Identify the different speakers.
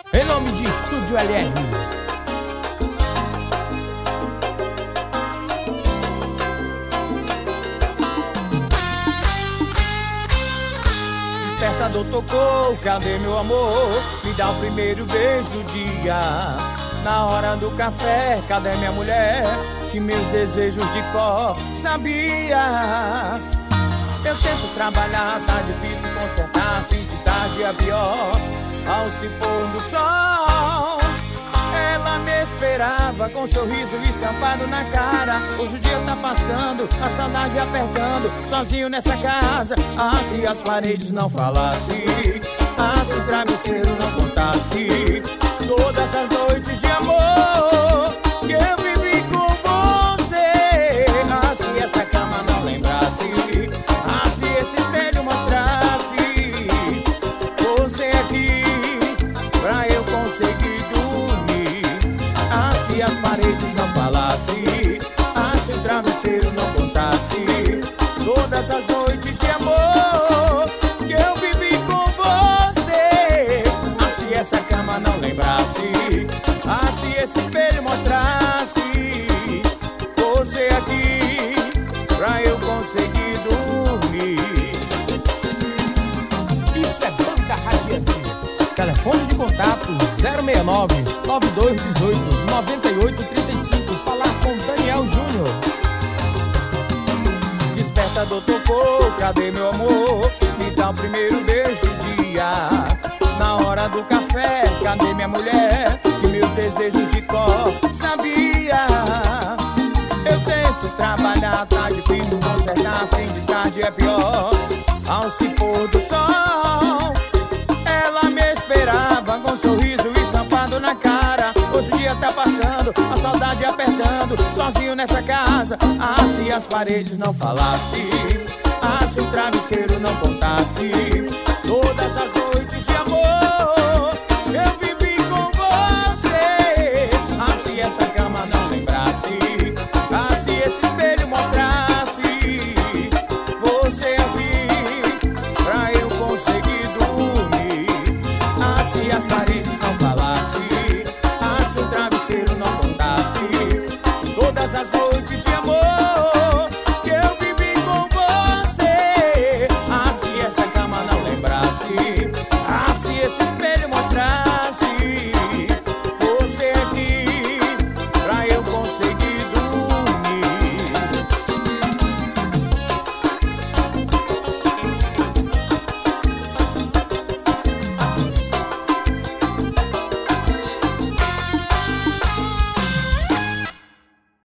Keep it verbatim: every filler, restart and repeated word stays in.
Speaker 1: Em nome de Estúdio L R. Despertador tocou, cadê meu amor? Me dá o primeiro beijo do dia. Na hora do café, cadê minha mulher? Que meus desejos de cor sabia. Eu tento trabalhar, tá difícil consertar. Fim de tarde é pior. Ao se pôr do sol, ela me esperava com um sorriso estampado na cara. Hoje o dia tá passando, a saudade apertando, sozinho nessa casa. Ah, se as paredes não falassem, ah, se o travesseiro não contasse todas as noites de amor que eu vivi com você. Ah, se essa cama não lembrasse, ah, se esse espelho mostrasse você aqui pra eu conseguir dormir. Ah, se as paredes não falassem, ah, se o travesseiro não contasse todas as noites de amor que eu vivi com você. Ah, se essa cama não lembrasse, ah, se esse espelho mostrasse você aqui pra eu conseguir dormir. Isso é Banca Radiante. Telefone de contato zero seis nove, nove dois um oito, nove oito três cinco. Falar com Daniel Júnior. Despertador tocou, cadê meu amor? Me dá o primeiro beijo do dia. Na hora do café, cadê minha mulher? Que meus desejos de cor sabia. Eu tento trabalhar, tá difícil consertar. Fim de tarde é pior. Ao se pôr do sol, ela me esperava com um sorriso estampado na cara. Hoje o dia tá passando, a saudade apertando, sozinho nessa casa. Ah, se as paredes não falassem, ah, se o travesseiro não contasse